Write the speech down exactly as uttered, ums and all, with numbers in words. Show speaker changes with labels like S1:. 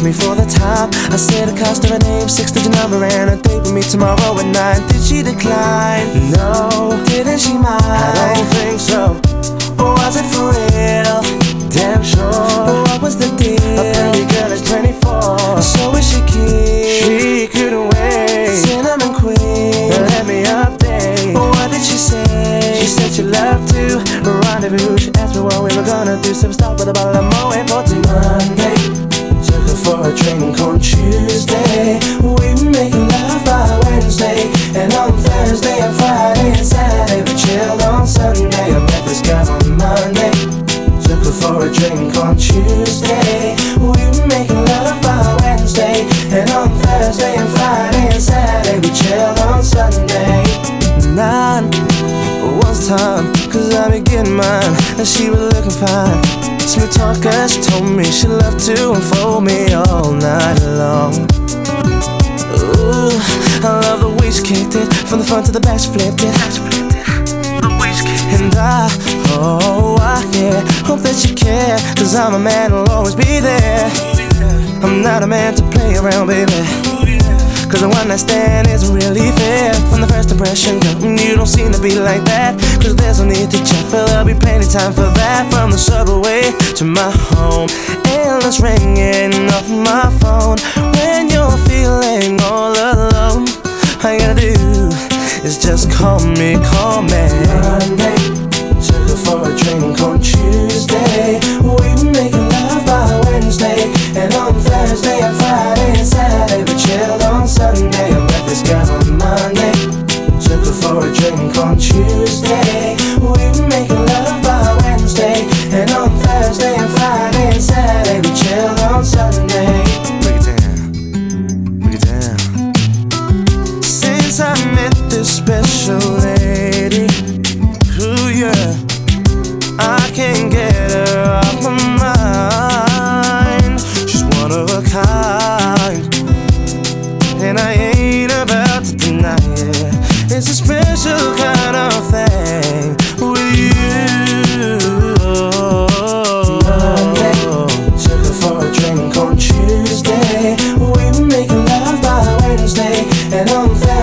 S1: asked me for the time. I said the cost of a name, six-digit number, and a date with me tomorrow at nine. Did she decline? No. Didn't she mind? I don't think so. Or was it for real? Damn sure. But what was the deal? A pretty girl is twenty-four, so is she keen? She couldn't wait. Cinnamon queen, let me update. But what did she say? She said she loved to rendezvous. She asked me what we were gonna do. Some stop with a bottle of Moet for Monday. Took her for a drink on Tuesday. We were making love by Wednesday. And on Thursday and Friday and Saturday we chilled on Sunday. I met this guy on Monday. Took her for a drink on Tuesday. We were making love by Wednesday. And on Thursday and Friday and Saturday we chilled on Sunday. Nine was time, cause I be getting mine. And she was looking fine. Smooth talker, she told me she loved to unfold me all night long. Ooh, I love the way she kicked it. From the front to the back she flipped it. And I, oh I, yeah, hope that you care. Cause I'm a man who'll always be there. I'm not a man to play around, baby. Cause a one night stand isn't really fair. From the first impression, girl, you don't seem to be like that. Cause there's no need to check, for there'll be plenty time for that. From the subway to my home, endless ringing off my phone. When you're feeling all alone, all you gotta do is just call me, call me. Monday, took her for a drink on Tuesday. We were making love by Wednesday. And on Thursday and Friday and Saturday we chilled on Sunday. I met this guy on Monday. Took her for a drink on Tuesday. We were making love by Wednesday. And on Thursday and Friday and Saturday we chilled on Sunday. Break it down, break it down. Since I met this special lady, ooh yeah, I can't get her off my mind. She's one of a kind, and I ain't about to deny it. It's a special kind of thing with you. Monday, took her for a drink on Tuesday. We were making love by Wednesday. And on Thursday